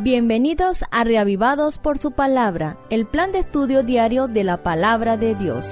Bienvenidos a Reavivados por su Palabra, el plan de estudio diario de la Palabra de Dios.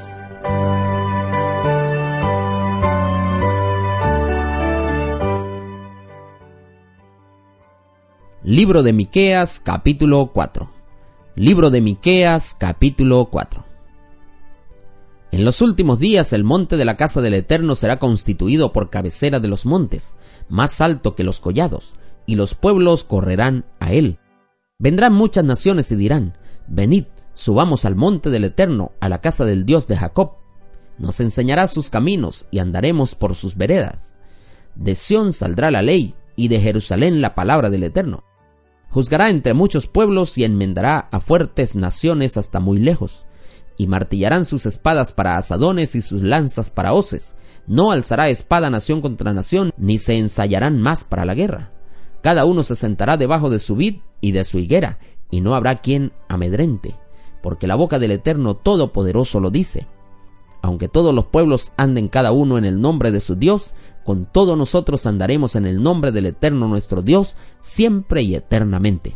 Libro de Miqueas, capítulo 4. Libro de Miqueas, capítulo 4. En los últimos días el monte de la casa del Eterno será constituido por cabecera de los montes, más alto que los collados, y los pueblos correrán a él. Vendrán muchas naciones y dirán: venid, subamos al monte del Eterno, a la casa del Dios de Jacob. Nos enseñará sus caminos y andaremos por sus veredas. De Sión saldrá la ley y de Jerusalén la palabra del Eterno. Juzgará entre muchos pueblos y enmendará a fuertes naciones hasta muy lejos. Y martillarán sus espadas para asadones y sus lanzas para hoces. No alzará espada nación contra nación, ni se ensayarán más para la guerra. Cada uno se sentará debajo de su vid y de su higuera, y no habrá quien amedrente, porque la boca del Eterno Todopoderoso lo dice. Aunque todos los pueblos anden cada uno en el nombre de su Dios, con todos nosotros andaremos en el nombre del Eterno nuestro Dios, siempre y eternamente.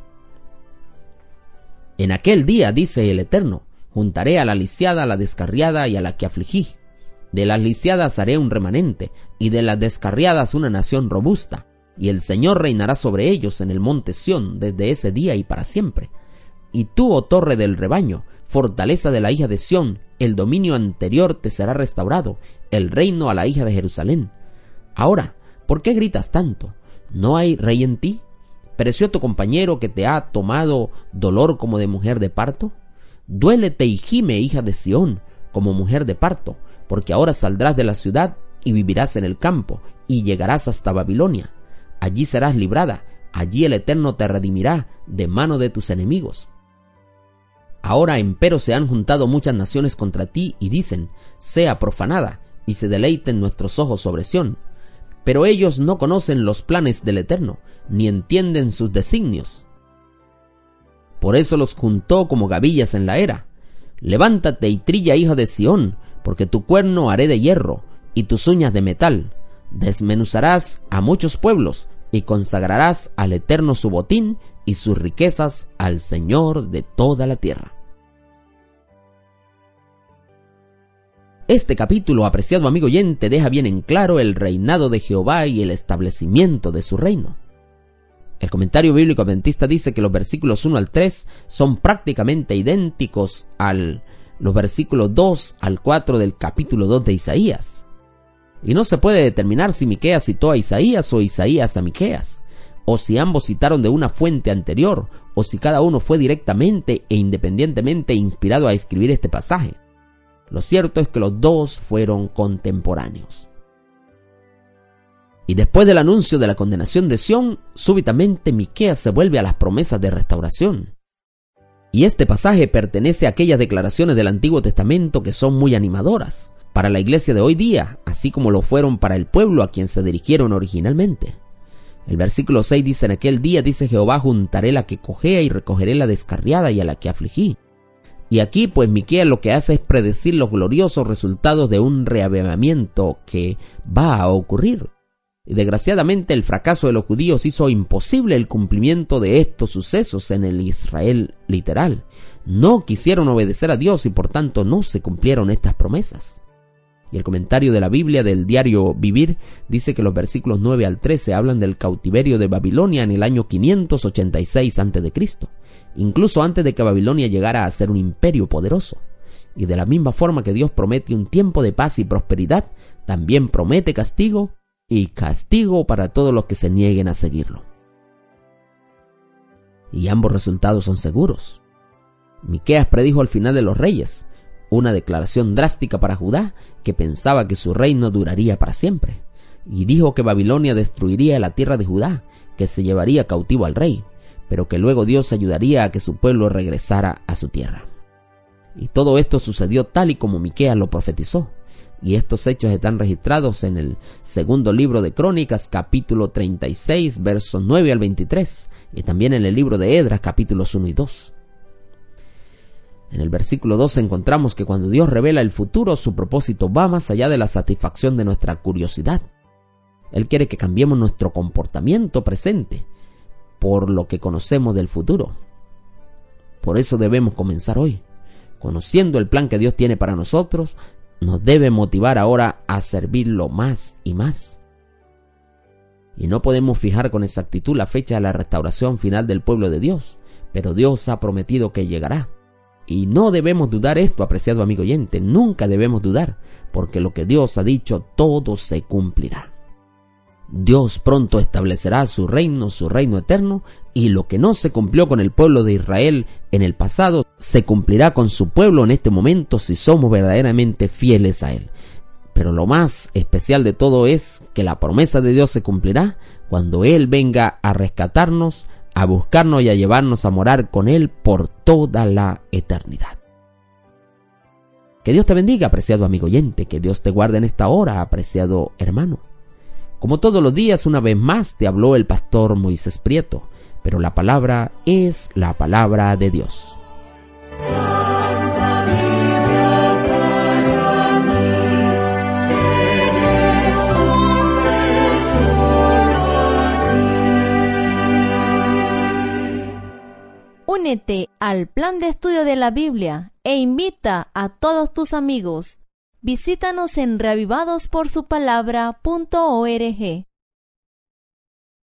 En aquel día, dice el Eterno, juntaré a la lisiada, a la descarriada y a la que afligí. De las lisiadas haré un remanente, y de las descarriadas una nación robusta. Y el Señor reinará sobre ellos en el monte Sión desde ese día y para siempre. Y tú, oh torre del rebaño, fortaleza de la hija de Sión, el dominio anterior te será restaurado, el reino a la hija de Jerusalén. Ahora, ¿por qué gritas tanto? ¿No hay rey en ti? ¿Pereció tu compañero que te ha tomado dolor como de mujer de parto? Duélete y gime, hija de Sión, como mujer de parto, porque ahora saldrás de la ciudad y vivirás en el campo, y llegarás hasta Babilonia. Allí serás librada, allí el Eterno te redimirá de mano de tus enemigos. Ahora empero se han juntado muchas naciones contra ti y dicen: sea profanada, y se deleiten nuestros ojos sobre Sión. Pero ellos no conocen los planes del Eterno, ni entienden sus designios. Por eso los juntó como gavillas en la era. Levántate y trilla, hija de Sión, porque tu cuerno haré de hierro, y tus uñas de metal. Desmenuzarás a muchos pueblos, y consagrarás al Eterno su botín, y sus riquezas al Señor de toda la tierra. Este capítulo, apreciado amigo oyente, deja bien en claro el reinado de Jehová y el establecimiento de su reino. El comentario bíblico adventista dice que los versículos 1 al 3 son prácticamente idénticos a los versículos 2 al 4 del capítulo 2 de Isaías. Y no se puede determinar si Miqueas citó a Isaías o Isaías a Miqueas, o si ambos citaron de una fuente anterior, o si cada uno fue directamente e independientemente inspirado a escribir este pasaje. Lo cierto es que los dos fueron contemporáneos. Y después del anuncio de la condenación de Sión, súbitamente Miqueas se vuelve a las promesas de restauración. Y este pasaje pertenece a aquellas declaraciones del Antiguo Testamento que son muy animadoras para la iglesia de hoy día, así como lo fueron para el pueblo a quien se dirigieron originalmente. El versículo 6 dice: en aquel día, dice Jehová, juntaré la que cojea y recogeré la descarriada y a la que afligí. Y aquí pues Miqueas lo que hace es predecir los gloriosos resultados de un reavivamiento que va a ocurrir. Y desgraciadamente el fracaso de los judíos hizo imposible el cumplimiento de estos sucesos en el Israel literal. No quisieron obedecer a Dios y por tanto no se cumplieron estas promesas. Y el comentario de la Biblia del diario Vivir dice que los versículos 9 al 13 hablan del cautiverio de Babilonia en el año 586 a.C., incluso antes de que Babilonia llegara a ser un imperio poderoso. Y de la misma forma que Dios promete un tiempo de paz y prosperidad, también promete castigo, y castigo para todos los que se nieguen a seguirlo. Y ambos resultados son seguros. Miqueas predijo al final de los reyes, una declaración drástica para Judá, que pensaba que su reino duraría para siempre, y dijo que Babilonia destruiría la tierra de Judá, que se llevaría cautivo al rey, pero que luego Dios ayudaría a que su pueblo regresara a su tierra. Y todo esto sucedió tal y como Miqueas lo profetizó, y estos hechos están registrados en el segundo libro de Crónicas, capítulo 36, versos 9 al 23, y también en el libro de Esdras, capítulos 1 y 2. En el versículo 12 encontramos que cuando Dios revela el futuro, su propósito va más allá de la satisfacción de nuestra curiosidad. Él quiere que cambiemos nuestro comportamiento presente por lo que conocemos del futuro. Por eso debemos comenzar hoy. Conociendo el plan que Dios tiene para nosotros, nos debe motivar ahora a servirlo más y más. Y no podemos fijar con exactitud la fecha de la restauración final del pueblo de Dios, pero Dios ha prometido que llegará. Y no debemos dudar esto, apreciado amigo oyente, nunca debemos dudar, porque lo que Dios ha dicho, todo se cumplirá. Dios pronto establecerá su reino eterno, y lo que no se cumplió con el pueblo de Israel en el pasado, se cumplirá con su pueblo en este momento si somos verdaderamente fieles a Él. Pero lo más especial de todo es que la promesa de Dios se cumplirá cuando Él venga a rescatarnos, a buscarnos y a llevarnos a morar con Él por toda la eternidad. Que Dios te bendiga, apreciado amigo oyente, que Dios te guarde en esta hora, apreciado hermano. Como todos los días, una vez más te habló el pastor Moisés Prieto, pero la palabra es la palabra de Dios. Únete al plan de estudio de la Biblia e invita a todos tus amigos. Visítanos en reavivadosporsupalabra.org.